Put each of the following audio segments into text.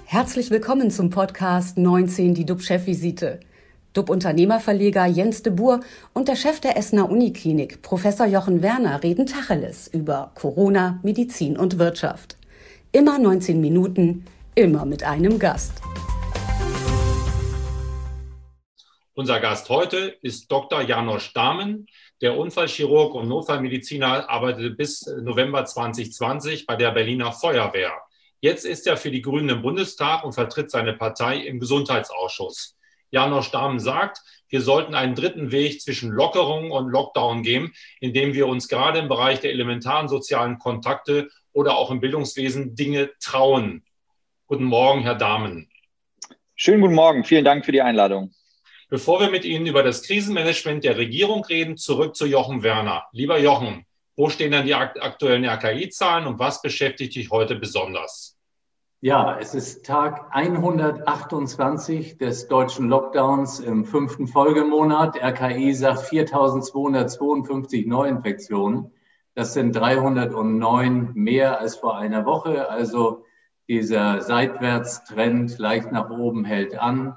Herzlich willkommen zum Podcast 19, die DUB-Chefvisite. DUB-Unternehmerverleger Jens de Boer und der Chef der Essener Uniklinik, Professor Jochen Werner, reden Tacheles über Corona, Medizin und Wirtschaft. Immer 19 Minuten, immer mit einem Gast. Unser Gast heute ist Dr. János Dámen. Der Unfallchirurg und Notfallmediziner arbeitete bis November 2020 bei der Berliner Feuerwehr. Jetzt ist er für die Grünen im Bundestag und vertritt seine Partei im Gesundheitsausschuss. János Dámen sagt, wir sollten einen dritten Weg zwischen Lockerung und Lockdown gehen, indem wir uns gerade im Bereich der elementaren sozialen Kontakte oder auch im Bildungswesen Dinge trauen. Guten Morgen, Herr Dámen. Schönen guten Morgen, vielen Dank für die Einladung. Bevor wir mit Ihnen über das Krisenmanagement der Regierung reden, zurück zu Jochen Werner. Lieber Jochen, wo stehen denn die aktuellen RKI-Zahlen und was beschäftigt dich heute besonders? Ja, es ist Tag 128 des deutschen Lockdowns im 5. Folgemonat. RKI sagt 4.252 Neuinfektionen. Das sind 309 mehr als vor einer Woche. Also dieser Seitwärtstrend leicht nach oben hält an.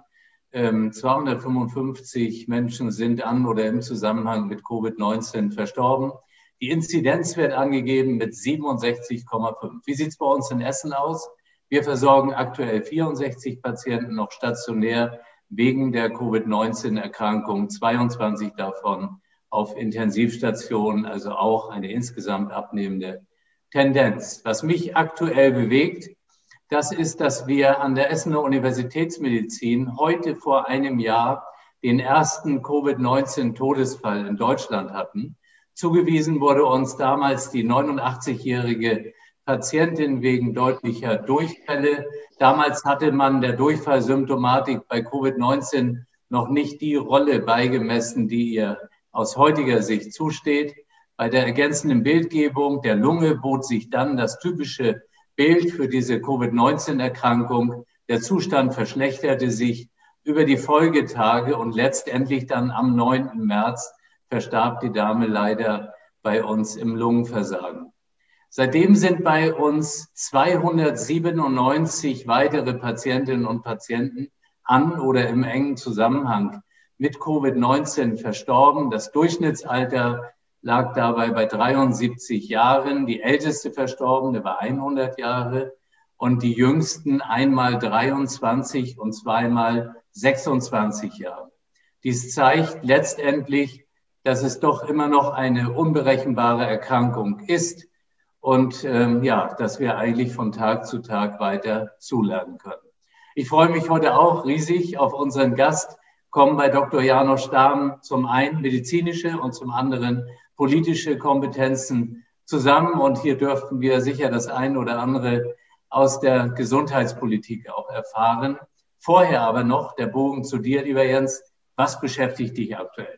255 Menschen sind an oder im Zusammenhang mit Covid-19 verstorben. Die Inzidenz wird angegeben mit 67,5. Wie sieht es bei uns in Essen aus? Wir versorgen aktuell 64 Patienten noch stationär wegen der Covid-19-Erkrankung, 22 davon auf Intensivstationen, also auch eine insgesamt abnehmende Tendenz. Was mich aktuell bewegt, das ist, dass wir an der Essener Universitätsmedizin heute vor einem Jahr den ersten Covid-19-Todesfall in Deutschland hatten. Zugewiesen wurde uns damals die 89-jährige Patientin wegen deutlicher Durchfälle. Damals hatte man der Durchfallsymptomatik bei Covid-19 noch nicht die Rolle beigemessen, die ihr aus heutiger Sicht zusteht. Bei der ergänzenden Bildgebung der Lunge bot sich dann das typische Bild für diese Covid-19-Erkrankung. Der Zustand verschlechterte sich über die Folgetage und letztendlich dann am 9. März verstarb die Dame leider bei uns im Lungenversagen. Seitdem sind bei uns 297 weitere Patientinnen und Patienten an oder im engen Zusammenhang mit Covid-19 verstorben. Das Durchschnittsalter lag dabei bei 73 Jahren. Die älteste Verstorbene war 100 Jahre und die jüngsten einmal 23 und zweimal 26 Jahre. Dies zeigt letztendlich, dass es doch immer noch eine unberechenbare Erkrankung ist und dass wir eigentlich von Tag zu Tag weiter zulernen können. Ich freue mich heute auch riesig auf unseren Gast, kommen bei Dr. János Dámen zum einen medizinische und zum anderen politische Kompetenzen zusammen. Und hier dürften wir sicher das eine oder andere aus der Gesundheitspolitik auch erfahren. Vorher aber noch der Bogen zu dir, lieber Jens. Was beschäftigt dich aktuell?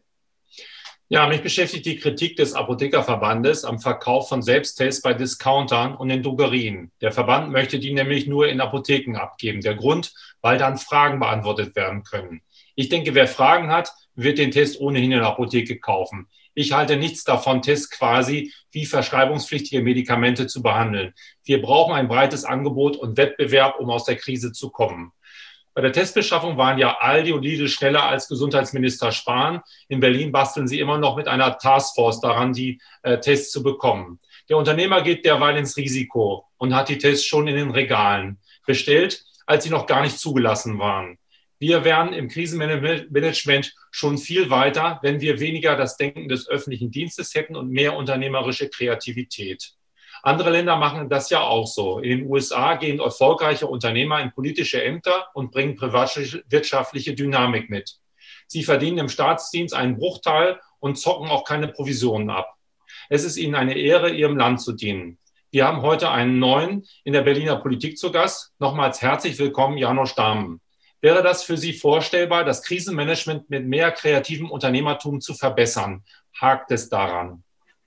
Ja, mich beschäftigt die Kritik des Apothekerverbandes am Verkauf von Selbsttests bei Discountern und in Drogerien. Der Verband möchte die nämlich nur in Apotheken abgeben. Der Grund, weil dann Fragen beantwortet werden können. Ich denke, wer Fragen hat, wird den Test ohnehin in der Apotheke kaufen. Ich halte nichts davon, Tests quasi wie verschreibungspflichtige Medikamente zu behandeln. Wir brauchen ein breites Angebot und Wettbewerb, um aus der Krise zu kommen. Bei der Testbeschaffung waren ja Aldi und Lidl schneller als Gesundheitsminister Spahn. In Berlin basteln sie immer noch mit einer Taskforce daran, die Tests zu bekommen. Der Unternehmer geht derweil ins Risiko und hat die Tests schon in den Regalen bestellt, als sie noch gar nicht zugelassen waren. Wir wären im Krisenmanagement schon viel weiter, wenn wir weniger das Denken des öffentlichen Dienstes hätten und mehr unternehmerische Kreativität. Andere Länder machen das ja auch so. In den USA gehen erfolgreiche Unternehmer in politische Ämter und bringen privatwirtschaftliche Dynamik mit. Sie verdienen im Staatsdienst einen Bruchteil und zocken auch keine Provisionen ab. Es ist ihnen eine Ehre, ihrem Land zu dienen. Wir haben heute einen neuen in der Berliner Politik zu Gast. Nochmals herzlich willkommen, János Dámen. Wäre das für Sie vorstellbar, das Krisenmanagement mit mehr kreativem Unternehmertum zu verbessern? Hakt es daran?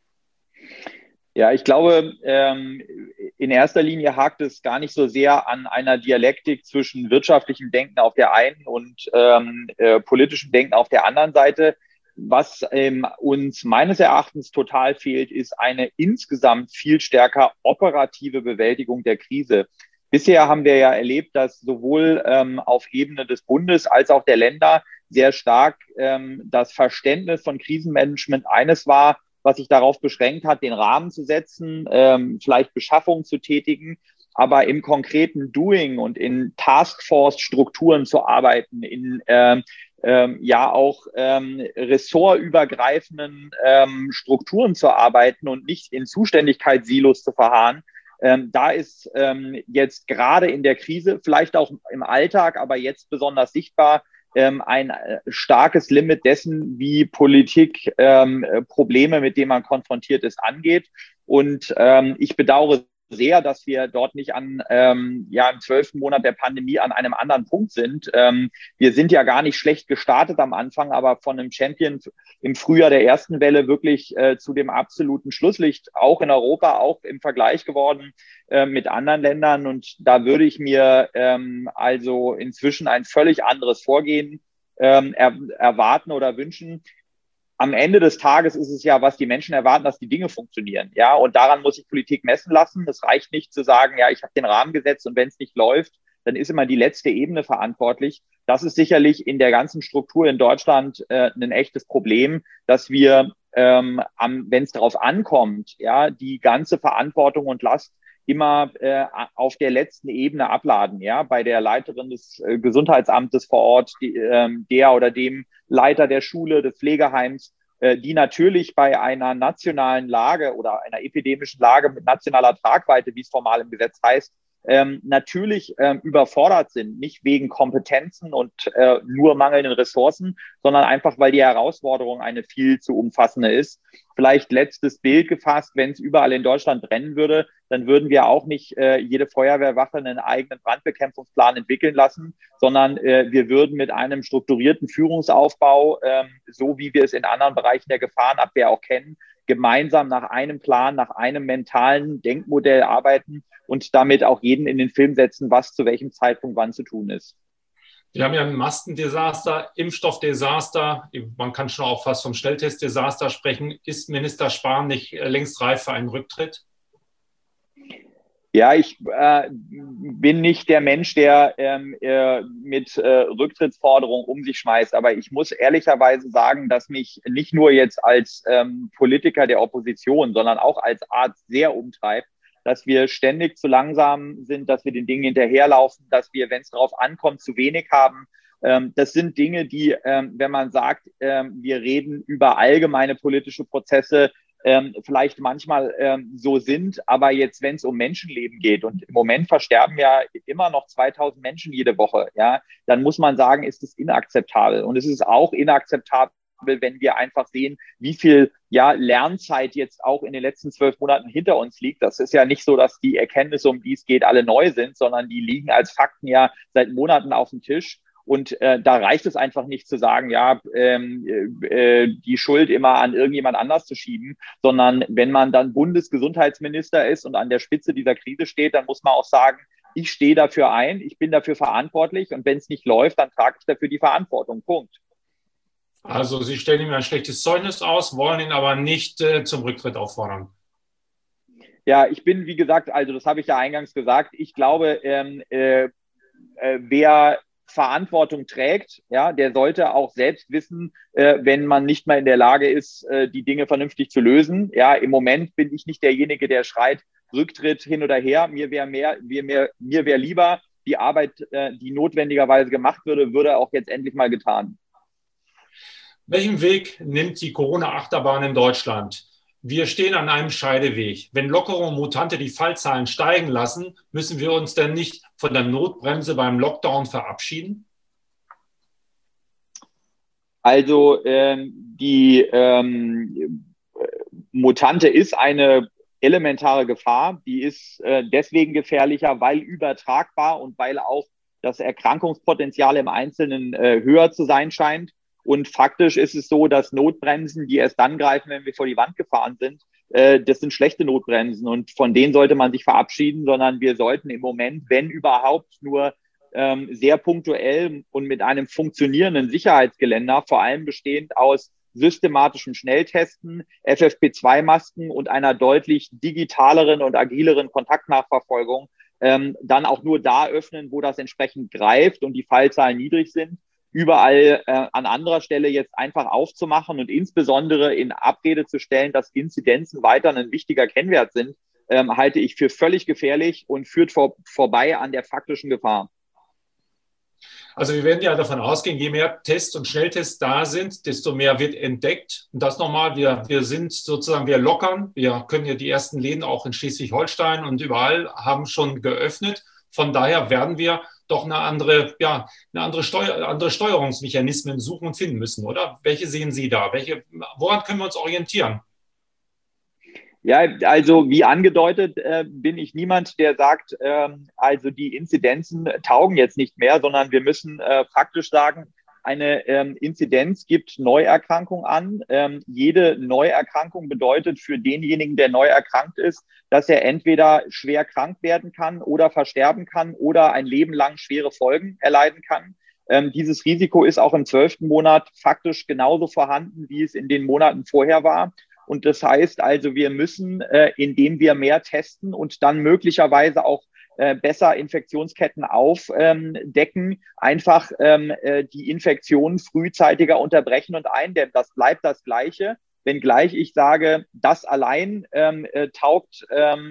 Ja, ich glaube, in erster Linie hakt es gar nicht so sehr an einer Dialektik zwischen wirtschaftlichem Denken auf der einen und politischem Denken auf der anderen Seite. Was uns meines Erachtens total fehlt, ist eine insgesamt viel stärker operative Bewältigung der Krise. Bisher haben wir ja erlebt, dass sowohl auf Ebene des Bundes als auch der Länder sehr stark das Verständnis von Krisenmanagement eines war, was sich darauf beschränkt hat, den Rahmen zu setzen, vielleicht Beschaffungen zu tätigen, aber im konkreten Doing und in Taskforce-Strukturen zu arbeiten, in ja auch ressortübergreifenden Strukturen zu arbeiten und nicht in Zuständigkeitssilos zu verharren. Da ist jetzt gerade in der Krise, vielleicht auch im Alltag, aber jetzt besonders sichtbar, ein starkes Limit dessen, wie Politik Probleme, mit denen man konfrontiert ist, angeht. Und ich bedauere sehr, dass wir dort nicht im 12. Monat der Pandemie an einem anderen Punkt sind. Wir sind ja gar nicht schlecht gestartet am Anfang, aber von einem Champion im Frühjahr der ersten Welle wirklich zu dem absoluten Schlusslicht, auch in Europa, auch im Vergleich geworden mit anderen Ländern. Und da würde ich mir also inzwischen ein völlig anderes Vorgehen erwarten oder wünschen. Am Ende des Tages ist es ja, was die Menschen erwarten, dass die Dinge funktionieren. Ja, und daran muss sich Politik messen lassen. Es reicht nicht zu sagen, ja, ich habe den Rahmen gesetzt und wenn es nicht läuft, dann ist immer die letzte Ebene verantwortlich. Das ist sicherlich in der ganzen Struktur in Deutschland ein echtes Problem, dass wir, wenn es darauf ankommt, ja, die ganze Verantwortung und Last immer auf der letzten Ebene abladen, ja, bei der Leiterin des Gesundheitsamtes vor Ort, der oder dem Leiter der Schule, des Pflegeheims, die natürlich bei einer nationalen Lage oder einer epidemischen Lage mit nationaler Tragweite, wie es formal im Gesetz heißt, natürlich überfordert sind, nicht wegen Kompetenzen und nur mangelnden Ressourcen, sondern einfach, weil die Herausforderung eine viel zu umfassende ist. Vielleicht letztes Bild gefasst, wenn es überall in Deutschland brennen würde, dann würden wir auch nicht jede Feuerwehrwache einen eigenen Brandbekämpfungsplan entwickeln lassen, sondern wir würden mit einem strukturierten Führungsaufbau, so wie wir es in anderen Bereichen der Gefahrenabwehr auch kennen, gemeinsam nach einem Plan, nach einem mentalen Denkmodell arbeiten und damit auch jeden in den Film setzen, was zu welchem Zeitpunkt wann zu tun ist. Wir haben ja ein Maskendesaster, Impfstoffdesaster. Man kann schon auch fast vom Schnelltestdesaster sprechen. Ist Minister Spahn nicht längst reif für einen Rücktritt? Ja, ich bin nicht der Mensch, der mit Rücktrittsforderungen um sich schmeißt. Aber ich muss ehrlicherweise sagen, dass mich nicht nur jetzt als Politiker der Opposition, sondern auch als Arzt sehr umtreibt, dass wir ständig zu langsam sind, dass wir den Dingen hinterherlaufen, dass wir, wenn es darauf ankommt, zu wenig haben. Das sind Dinge, die, wenn man sagt, wir reden über allgemeine politische Prozesse, vielleicht manchmal so sind, aber jetzt, wenn es um Menschenleben geht und im Moment versterben ja immer noch 2000 Menschen jede Woche, ja, dann muss man sagen, ist es inakzeptabel. Und es ist auch inakzeptabel, wenn wir einfach sehen, wie viel Lernzeit jetzt auch in den letzten 12 Monaten hinter uns liegt. Das ist ja nicht so, dass die Erkenntnisse, um die es geht, alle neu sind, sondern die liegen als Fakten ja seit Monaten auf dem Tisch. Und da reicht es einfach nicht zu sagen, die Schuld immer an irgendjemand anders zu schieben, sondern wenn man dann Bundesgesundheitsminister ist und an der Spitze dieser Krise steht, dann muss man auch sagen, ich stehe dafür ein, ich bin dafür verantwortlich und wenn es nicht läuft, dann trage ich dafür die Verantwortung. Punkt. Also Sie stellen ihm ein schlechtes Zeugnis aus, wollen ihn aber nicht zum Rücktritt auffordern. Ja, ich bin, wie gesagt, also das habe ich ja eingangs gesagt, ich glaube, wer Verantwortung trägt, ja, der sollte auch selbst wissen, wenn man nicht mehr in der Lage ist, die Dinge vernünftig zu lösen. Ja, im Moment bin ich nicht derjenige, der schreit, Rücktritt hin oder her. Mir wäre lieber, die Arbeit, die notwendigerweise gemacht würde auch jetzt endlich mal getan. Welchen Weg nimmt die Corona-Achterbahn in Deutschland? Wir stehen an einem Scheideweg. Wenn Lockerungen Mutante die Fallzahlen steigen lassen, müssen wir uns denn nicht von der Notbremse beim Lockdown verabschieden? Also die Mutante ist eine elementare Gefahr. Die ist deswegen gefährlicher, weil übertragbar und weil auch das Erkrankungspotenzial im Einzelnen höher zu sein scheint. Und faktisch ist es so, dass Notbremsen, die erst dann greifen, wenn wir vor die Wand gefahren sind, das sind schlechte Notbremsen und von denen sollte man sich verabschieden, sondern wir sollten im Moment, wenn überhaupt, nur sehr punktuell und mit einem funktionierenden Sicherheitsgeländer, vor allem bestehend aus systematischem Schnelltesten, FFP2-Masken und einer deutlich digitaleren und agileren Kontaktnachverfolgung, dann auch nur da öffnen, wo das entsprechend greift und die Fallzahlen niedrig sind. Überall an anderer Stelle jetzt einfach aufzumachen und insbesondere in Abrede zu stellen, dass Inzidenzen weiter ein wichtiger Kennwert sind, halte ich für völlig gefährlich und führt vorbei an der faktischen Gefahr. Also wir werden ja davon ausgehen, je mehr Tests und Schnelltests da sind, desto mehr wird entdeckt. Und das nochmal, wir sind sozusagen, wir lockern. Wir können ja die ersten Läden auch in Schleswig-Holstein und überall haben schon geöffnet. Von daher werden wir doch andere Steuerungsmechanismen suchen und finden müssen, oder? Welche sehen Sie da? Woran können wir uns orientieren? Ja, also wie angedeutet, bin ich niemand, der sagt, also die Inzidenzen taugen jetzt nicht mehr, sondern wir müssen faktisch sagen, eine Inzidenz gibt Neuerkrankung an. Jede Neuerkrankung bedeutet für denjenigen, der neu erkrankt ist, dass er entweder schwer krank werden kann oder versterben kann oder ein Leben lang schwere Folgen erleiden kann. Dieses Risiko ist auch im 12. Monat faktisch genauso vorhanden, wie es in den Monaten vorher war. Und das heißt also, wir müssen, indem wir mehr testen und dann möglicherweise auch besser Infektionsketten aufdecken, einfach die Infektionen frühzeitiger unterbrechen und eindämmen. Das bleibt das Gleiche. Wenngleich ich sage, das allein taugt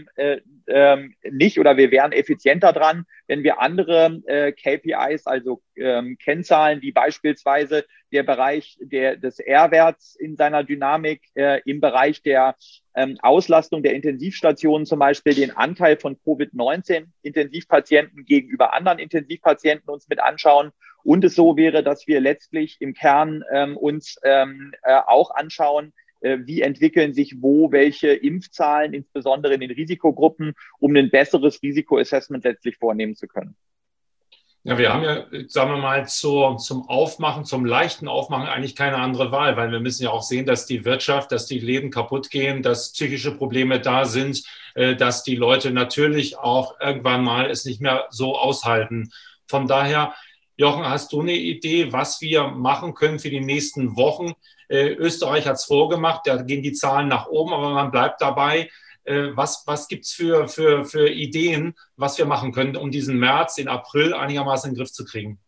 nicht oder wir wären effizienter dran, wenn wir andere KPIs, also Kennzahlen, wie beispielsweise der Bereich des R-Werts in seiner Dynamik, im Bereich der Auslastung der Intensivstationen zum Beispiel den Anteil von Covid-19-Intensivpatienten gegenüber anderen Intensivpatienten uns mit anschauen und es so wäre, dass wir letztlich im Kern uns auch anschauen, wie entwickeln sich wo welche Impfzahlen, insbesondere in den Risikogruppen, um ein besseres Risikoassessment letztlich vornehmen zu können. Ja, wir haben ja, sagen wir mal, zum Aufmachen, zum leichten Aufmachen eigentlich keine andere Wahl, weil wir müssen ja auch sehen, dass die Wirtschaft, dass die Läden kaputt gehen, dass psychische Probleme da sind, dass die Leute natürlich auch irgendwann mal es nicht mehr so aushalten. Von daher, Jochen, hast du eine Idee, was wir machen können für die nächsten Wochen? Österreich hat es vorgemacht, da gehen die Zahlen nach oben, aber man bleibt dabei. Was gibt es für Ideen, was wir machen können, um diesen März, den April einigermaßen in den Griff zu kriegen?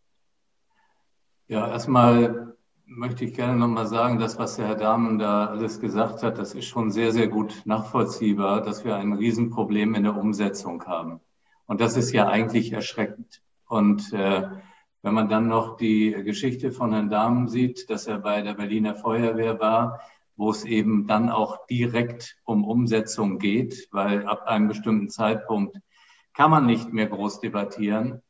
Ja, erstmal möchte ich gerne nochmal sagen, das, was der Herr Dahmen da alles gesagt hat, das ist schon sehr, sehr gut nachvollziehbar, dass wir ein Riesenproblem in der Umsetzung haben. Und das ist ja eigentlich erschreckend. Und wenn man dann noch die Geschichte von Herrn Dahmen sieht, dass er bei der Berliner Feuerwehr war, wo es eben dann auch direkt um Umsetzung geht, weil ab einem bestimmten Zeitpunkt kann man nicht mehr groß debattieren,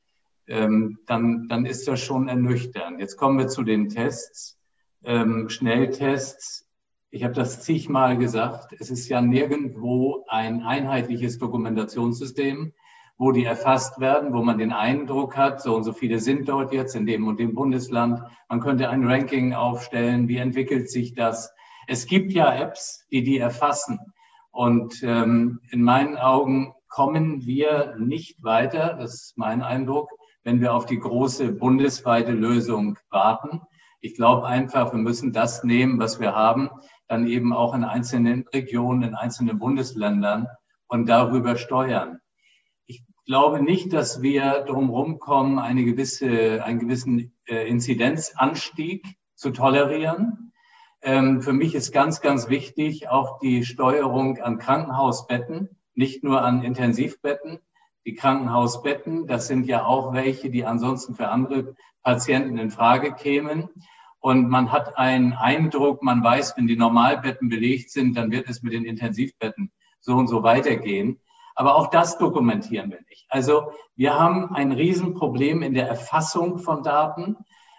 dann ist das schon ernüchternd. Jetzt kommen wir zu den Tests, Schnelltests. Ich habe das zigmal gesagt, es ist ja nirgendwo ein einheitliches Dokumentationssystem, wo die erfasst werden, wo man den Eindruck hat, so und so viele sind dort jetzt in dem und dem Bundesland. Man könnte ein Ranking aufstellen, wie entwickelt sich das? Es gibt ja Apps, die erfassen. Und in meinen Augen kommen wir nicht weiter, das ist mein Eindruck, wenn wir auf die große bundesweite Lösung warten. Ich glaube einfach, wir müssen das nehmen, was wir haben, dann eben auch in einzelnen Regionen, in einzelnen Bundesländern und darüber steuern. Ich glaube nicht, dass wir drumherum kommen, einen gewissen Inzidenzanstieg zu tolerieren. Für mich ist ganz, ganz wichtig auch die Steuerung an Krankenhausbetten, nicht nur an Intensivbetten. Die Krankenhausbetten, das sind ja auch welche, die ansonsten für andere Patienten in Frage kämen. Und man hat einen Eindruck, man weiß, wenn die Normalbetten belegt sind, dann wird es mit den Intensivbetten so und so weitergehen. Aber auch das dokumentieren wir nicht. Also wir haben ein Riesenproblem in der Erfassung von Daten.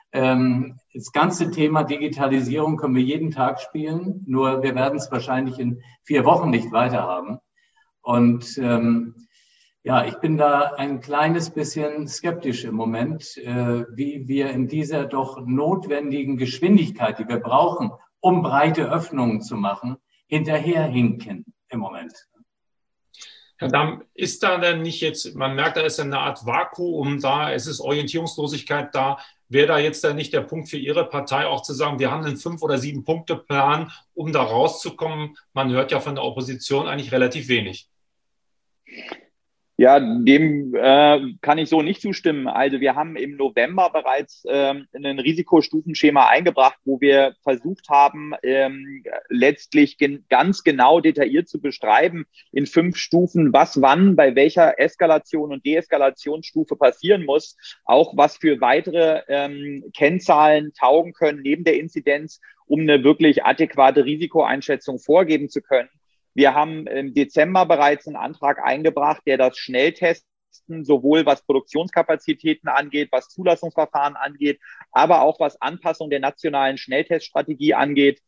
Das ganze Thema Digitalisierung können wir jeden Tag spielen, nur wir werden es wahrscheinlich in 4 Wochen nicht weiterhaben. Und ja, ich bin da ein kleines bisschen skeptisch im Moment, wie wir in dieser doch notwendigen Geschwindigkeit, die wir brauchen, um breite Öffnungen zu machen, hinterherhinken im Moment. Herr Damm, ist da denn nicht jetzt, man merkt, da ist eine Art Vakuum da, es ist Orientierungslosigkeit da. Wäre da jetzt dann nicht der Punkt für Ihre Partei auch zu sagen, wir haben einen 5- oder 7-Punkte-Plan, um da rauszukommen? Man hört ja von der Opposition eigentlich relativ wenig. Ja, dem kann ich so nicht zustimmen. Also wir haben im November bereits ein Risikostufenschema eingebracht, wo wir versucht haben, letztlich ganz genau detailliert zu beschreiben in 5 Stufen, was wann bei welcher Eskalation und Deeskalationsstufe passieren muss, auch was für weitere Kennzahlen taugen können neben der Inzidenz, um eine wirklich adäquate Risikoeinschätzung vorgeben zu können. Wir haben im Dezember bereits einen Antrag eingebracht, der das Schnelltesten sowohl was Produktionskapazitäten angeht, was Zulassungsverfahren angeht, aber auch was Anpassung der nationalen Schnellteststrategie angeht,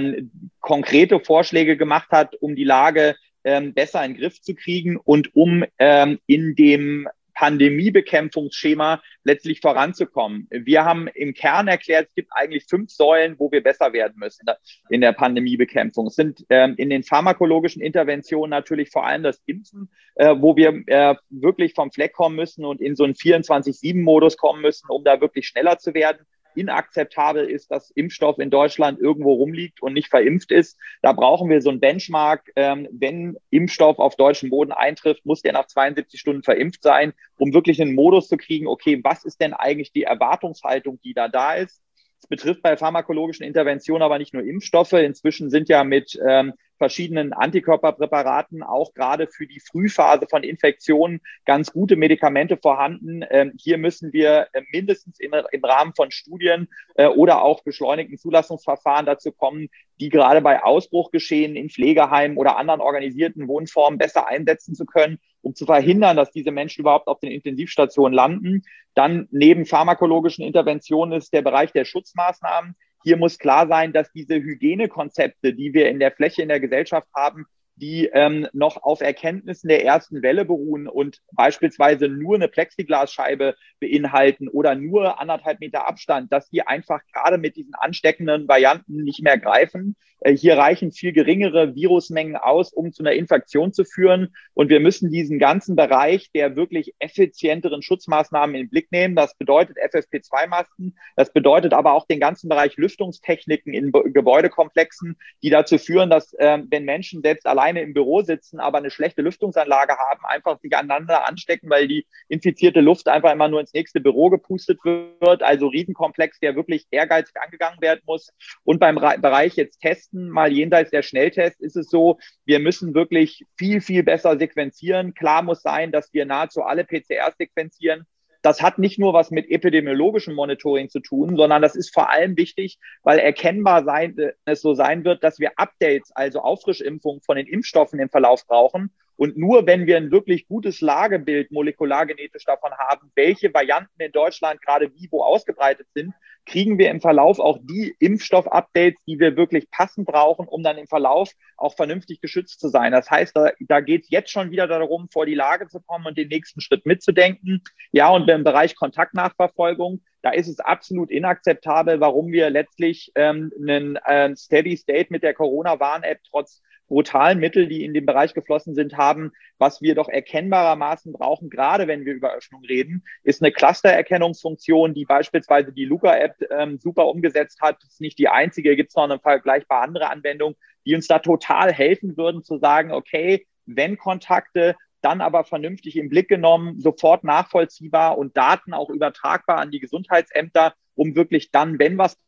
konkrete Vorschläge gemacht hat, um die Lage besser in den Griff zu kriegen und um in dem Pandemiebekämpfungsschema letztlich voranzukommen. Wir haben im Kern erklärt, es gibt eigentlich 5 Säulen, wo wir besser werden müssen in der Pandemiebekämpfung. Es sind in den pharmakologischen Interventionen natürlich vor allem das Impfen, wo wir wirklich vom Fleck kommen müssen und in so einen 24/7-Modus kommen müssen, um da wirklich schneller zu werden. Inakzeptabel ist, dass Impfstoff in Deutschland irgendwo rumliegt und nicht verimpft ist. Da brauchen wir so ein Benchmark. Wenn Impfstoff auf deutschem Boden eintrifft, muss der nach 72 Stunden verimpft sein, um wirklich einen Modus zu kriegen, okay, was ist denn eigentlich die Erwartungshaltung, die da ist? Es betrifft bei pharmakologischen Interventionen aber nicht nur Impfstoffe. Inzwischen sind ja mit verschiedenen Antikörperpräparaten auch gerade für die Frühphase von Infektionen ganz gute Medikamente vorhanden. Hier müssen wir mindestens im Rahmen von Studien oder auch beschleunigten Zulassungsverfahren dazu kommen, die gerade bei Ausbruchgeschehen in Pflegeheimen oder anderen organisierten Wohnformen besser einsetzen zu können, um zu verhindern, dass diese Menschen überhaupt auf den Intensivstationen landen. Dann neben pharmakologischen Interventionen ist der Bereich der Schutzmaßnahmen. Hier muss klar sein, dass diese Hygienekonzepte, die wir in der Fläche in der Gesellschaft haben, die noch auf Erkenntnissen der ersten Welle beruhen und beispielsweise nur eine Plexiglasscheibe beinhalten oder nur 1,5 Meter Abstand, dass die einfach gerade mit diesen ansteckenden Varianten nicht mehr greifen. Hier reichen viel geringere Virusmengen aus, um zu einer Infektion zu führen. Und wir müssen diesen ganzen Bereich der wirklich effizienteren Schutzmaßnahmen in den Blick nehmen. Das bedeutet FFP2-Masken. Das bedeutet aber auch den ganzen Bereich Lüftungstechniken in Gebäudekomplexen, die dazu führen, dass wenn Menschen selbst alleine im Büro sitzen, aber eine schlechte Lüftungsanlage haben, einfach sich aneinander anstecken, weil die infizierte Luft einfach immer nur ins nächste Büro gepustet wird. Also Riesenkomplex, der wirklich ehrgeizig angegangen werden muss. Und beim Bereich jetzt Testen, mal jenseits der Schnelltests, ist es so, wir müssen wirklich viel, viel besser sequenzieren. Klar muss sein, dass wir nahezu alle PCRs sequenzieren. Das hat nicht nur was mit epidemiologischem Monitoring zu tun, sondern das ist vor allem wichtig, weil erkennbar es so sein wird, dass wir Updates, also Auffrischimpfungen von den Impfstoffen im Verlauf brauchen. Und nur wenn wir ein wirklich gutes Lagebild molekulargenetisch davon haben, welche Varianten in Deutschland gerade wie wo ausgebreitet sind, kriegen wir im Verlauf auch die Impfstoff-Updates, die wir wirklich passend brauchen, um dann im Verlauf auch vernünftig geschützt zu sein. Das heißt, da geht es jetzt schon wieder darum, vor die Lage zu kommen und den nächsten Schritt mitzudenken. Ja, und im Bereich Kontaktnachverfolgung, da ist es absolut inakzeptabel, warum wir letztlich einen Steady State mit der Corona-Warn-App trotz brutalen Mittel, die in den Bereich geflossen sind, haben. Was wir doch erkennbarermaßen brauchen, gerade wenn wir über Öffnung reden, ist eine Clustererkennungsfunktion, die beispielsweise die Luca-App super umgesetzt hat. Das ist nicht die einzige, gibt es noch eine vergleichbar andere Anwendung, die uns da total helfen würden, zu sagen, okay, wenn Kontakte, dann aber vernünftig im Blick genommen, sofort nachvollziehbar und Daten auch übertragbar an die Gesundheitsämter, um wirklich dann, wenn was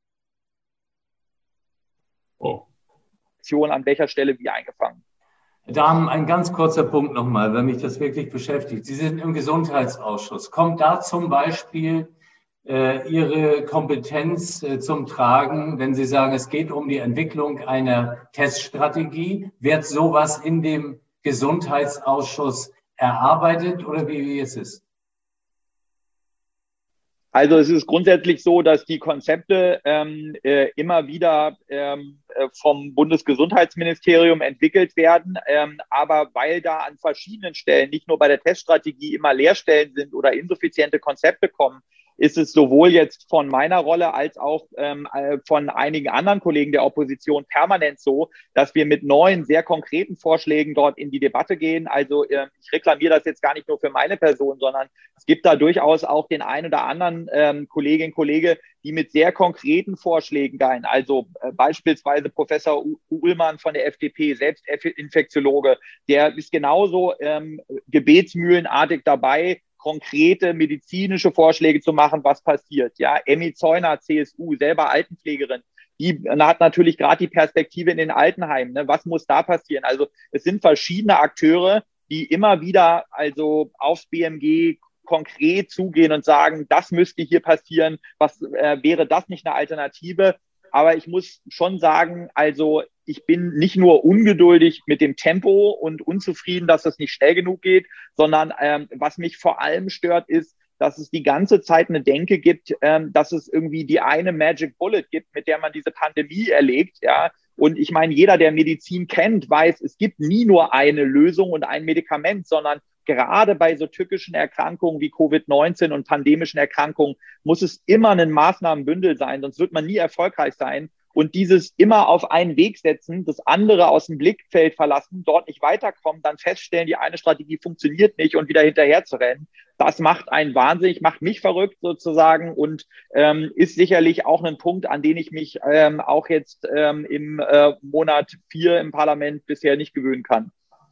an welcher Stelle wie eingefangen. Damen, ein ganz kurzer Punkt nochmal, weil mich das wirklich beschäftigt. Sie sind im Gesundheitsausschuss. Kommt da zum Beispiel Ihre Kompetenz zum Tragen, wenn Sie sagen, es geht um die Entwicklung einer Teststrategie? Wird sowas in dem Gesundheitsausschuss erarbeitet oder wie ist es? Also es ist grundsätzlich so, dass die Konzepte immer wieder vom Bundesgesundheitsministerium entwickelt werden. Aber weil da an verschiedenen Stellen, nicht nur bei der Teststrategie, immer Leerstellen sind oder insuffiziente Konzepte kommen, ist es sowohl jetzt von meiner Rolle als auch von einigen anderen Kollegen der Opposition permanent so, dass wir mit neuen, sehr konkreten Vorschlägen dort in die Debatte gehen. Also ich reklamiere das jetzt gar nicht nur für meine Person, sondern es gibt da durchaus auch den einen oder anderen Kolleginnen und Kollege, die mit sehr konkreten Vorschlägen gehen. Also beispielsweise Professor Uhlmann von der FDP, selbst Infektiologe, der ist genauso gebetsmühlenartig dabei, konkrete medizinische Vorschläge zu machen, was passiert. Ja, Emmy Zeuner, CSU, selber Altenpflegerin, die hat natürlich gerade die Perspektive in den Altenheimen. Ne? Was muss da passieren? Also es sind verschiedene Akteure, die immer wieder also aufs BMG konkret zugehen und sagen, das müsste hier passieren, was wäre das nicht eine Alternative? Aber ich muss schon sagen, also ich bin nicht nur ungeduldig mit dem Tempo und unzufrieden, dass das nicht schnell genug geht, sondern was mich vor allem stört, ist, dass es die ganze Zeit eine Denke gibt, dass es irgendwie die eine Magic Bullet gibt, mit der man diese Pandemie erlegt, ja. Und ich meine, jeder, der Medizin kennt, weiß, es gibt nie nur eine Lösung und ein Medikament, sondern gerade bei so tückischen Erkrankungen wie Covid-19 und pandemischen Erkrankungen muss es immer ein Maßnahmenbündel sein, sonst wird man nie erfolgreich sein. Und dieses immer auf einen Weg setzen, das andere aus dem Blickfeld verlassen, dort nicht weiterkommen, dann feststellen, die eine Strategie funktioniert nicht und wieder hinterher zu rennen, das macht einen wahnsinnig, macht mich verrückt sozusagen und ist sicherlich auch ein Punkt, an den ich mich auch jetzt im Monat 4 im Parlament bisher nicht gewöhnen kann.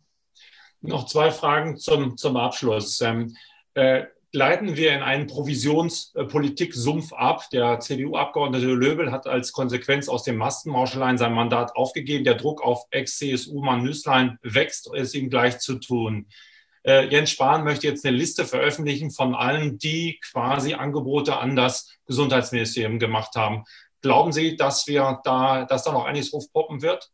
Noch zwei Fragen zum Abschluss. Gleiten wir in einen Provisionspolitik-Sumpf ab? Der CDU-Abgeordnete Löbel hat als Konsequenz aus dem Maskenmauscheleien sein Mandat aufgegeben. Der Druck auf Ex-CSU-Mann Nüßlein wächst, es ihm gleich zu tun. Jens Spahn möchte jetzt eine Liste veröffentlichen von allen, die quasi Angebote an das Gesundheitsministerium gemacht haben. Glauben Sie, dass da noch einiges aufpoppen wird?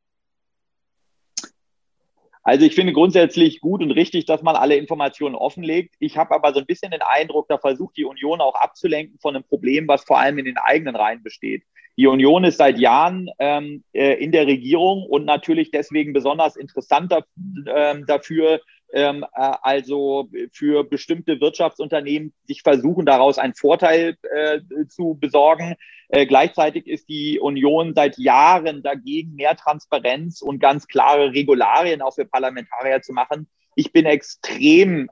Also ich finde grundsätzlich gut und richtig, dass man alle Informationen offenlegt. Ich habe aber so ein bisschen den Eindruck, da versucht die Union auch abzulenken von einem Problem, was vor allem in den eigenen Reihen besteht. Die Union ist seit Jahren in der Regierung und natürlich deswegen besonders interessant dafür, also für bestimmte Wirtschaftsunternehmen sich versuchen, daraus einen Vorteil zu besorgen. Gleichzeitig ist die Union seit Jahren dagegen, mehr Transparenz und ganz klare Regularien auch für Parlamentarier zu machen. Ich bin extrem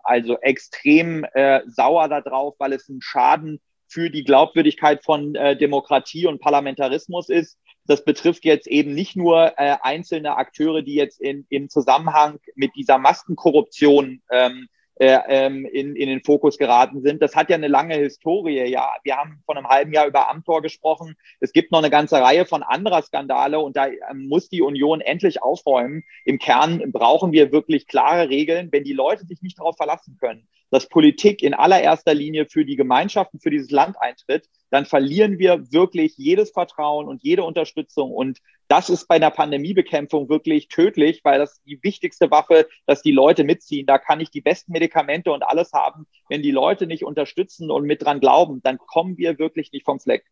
sauer darauf, weil es ein Schaden für die Glaubwürdigkeit von Demokratie und Parlamentarismus ist. Das betrifft jetzt eben nicht nur einzelne Akteure, die jetzt im Zusammenhang mit dieser Maskenkorruption in den Fokus geraten sind. Das hat ja eine lange Historie. Ja, wir haben vor einem halben Jahr über Amtor gesprochen. Es gibt noch eine ganze Reihe von anderer Skandale und da muss die Union endlich aufräumen. Im Kern brauchen wir wirklich klare Regeln, wenn die Leute sich nicht darauf verlassen können, dass Politik in allererster Linie für die Gemeinschaften, für dieses Land eintritt, dann verlieren wir wirklich jedes Vertrauen und jede Unterstützung. Und das ist bei der Pandemiebekämpfung wirklich tödlich, weil das die wichtigste Waffe, dass die Leute mitziehen. Da kann ich die besten Medikamente und alles haben. Wenn die Leute nicht unterstützen und mit dran glauben, dann kommen wir wirklich nicht vom Fleck.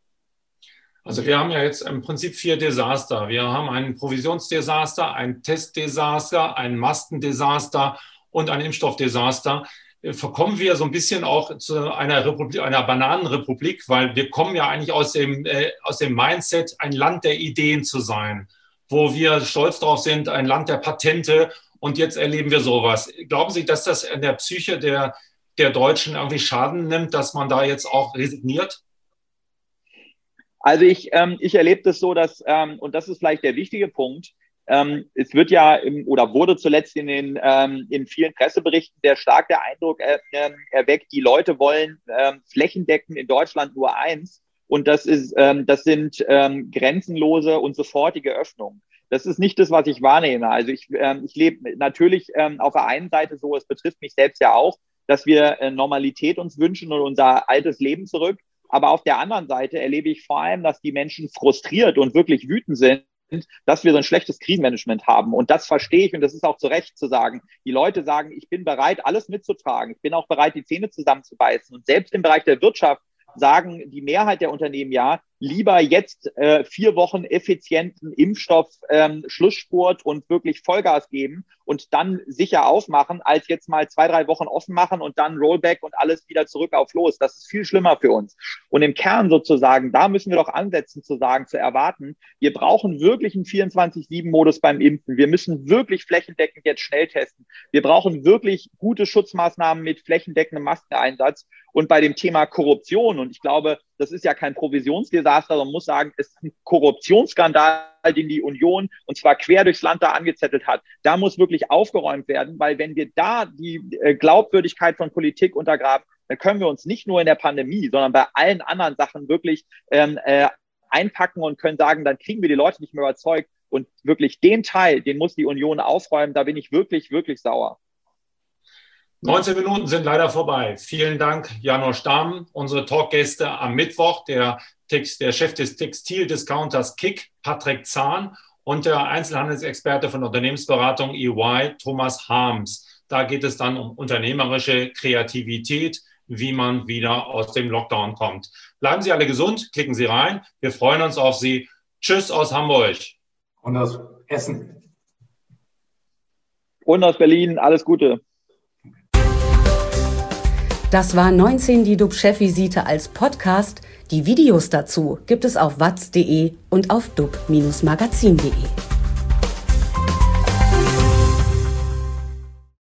Also wir haben ja jetzt im Prinzip 4 Desaster. Wir haben ein Provisionsdesaster, ein Testdesaster, ein Maskendesaster und ein Impfstoffdesaster. Verkommen wir so ein bisschen auch zu einer Republik, einer Bananenrepublik, weil wir kommen ja eigentlich aus dem Mindset, ein Land der Ideen zu sein, wo wir stolz drauf sind, ein Land der Patente, und jetzt erleben wir sowas. Glauben Sie, dass das in der Psyche der Deutschen irgendwie Schaden nimmt, dass man da jetzt auch resigniert? Also ich erlebe das so, dass, und das ist vielleicht der wichtige Punkt, es wird ja oder wurde zuletzt in vielen Presseberichten sehr stark der Eindruck erweckt, die Leute wollen flächendeckend in Deutschland nur eins, und das sind grenzenlose und sofortige Öffnungen. Das ist nicht das, was ich wahrnehme. Also ich lebe natürlich auf der einen Seite so, es betrifft mich selbst ja auch, dass wir Normalität uns wünschen und unser altes Leben zurück. Aber auf der anderen Seite erlebe ich vor allem, dass die Menschen frustriert und wirklich wütend sind, dass wir so ein schlechtes Krisenmanagement haben. Und das verstehe ich, und das ist auch zu Recht zu sagen. Die Leute sagen, ich bin bereit, alles mitzutragen. Ich bin auch bereit, die Zähne zusammenzubeißen. Und selbst im Bereich der Wirtschaft sagen die Mehrheit der Unternehmen ja, lieber jetzt 4 Wochen effizienten Impfstoff Schlussspurt und wirklich Vollgas geben und dann sicher aufmachen, als jetzt mal 2-3 Wochen offen machen und dann Rollback und alles wieder zurück auf los. Das ist viel schlimmer für uns. Und im Kern sozusagen, da müssen wir doch ansetzen zu erwarten, wir brauchen wirklich einen 24/7-Modus beim Impfen. Wir müssen wirklich flächendeckend jetzt schnell testen. Wir brauchen wirklich gute Schutzmaßnahmen mit flächendeckendem Maskeneinsatz. Und bei dem Thema Korruption, und ich glaube, das ist ja kein Provisionsdesaster, sondern man muss sagen, es ist ein Korruptionsskandal, den die Union, und zwar quer durchs Land da angezettelt hat. Da muss wirklich aufgeräumt werden, weil wenn wir da die Glaubwürdigkeit von Politik untergraben, dann können wir uns nicht nur in der Pandemie, sondern bei allen anderen Sachen wirklich einpacken und können sagen, dann kriegen wir die Leute nicht mehr überzeugt. Und wirklich den Teil, den muss die Union aufräumen. Da bin ich wirklich, wirklich sauer. 19 Minuten sind leider vorbei. Vielen Dank, Janosch Dahmen. Unsere Talkgäste am Mittwoch, der Chef des Textildiscounters KiK, Patrick Zahn, und der Einzelhandelsexperte von Unternehmensberatung EY, Thomas Harms. Da geht es dann um unternehmerische Kreativität, wie man wieder aus dem Lockdown kommt. Bleiben Sie alle gesund, klicken Sie rein. Wir freuen uns auf Sie. Tschüss aus Hamburg. Und aus Essen. Und aus Berlin. Alles Gute. Das war 19 die DUB-Chefvisite als Podcast. Die Videos dazu gibt es auf watz.de und auf dub-magazin.de.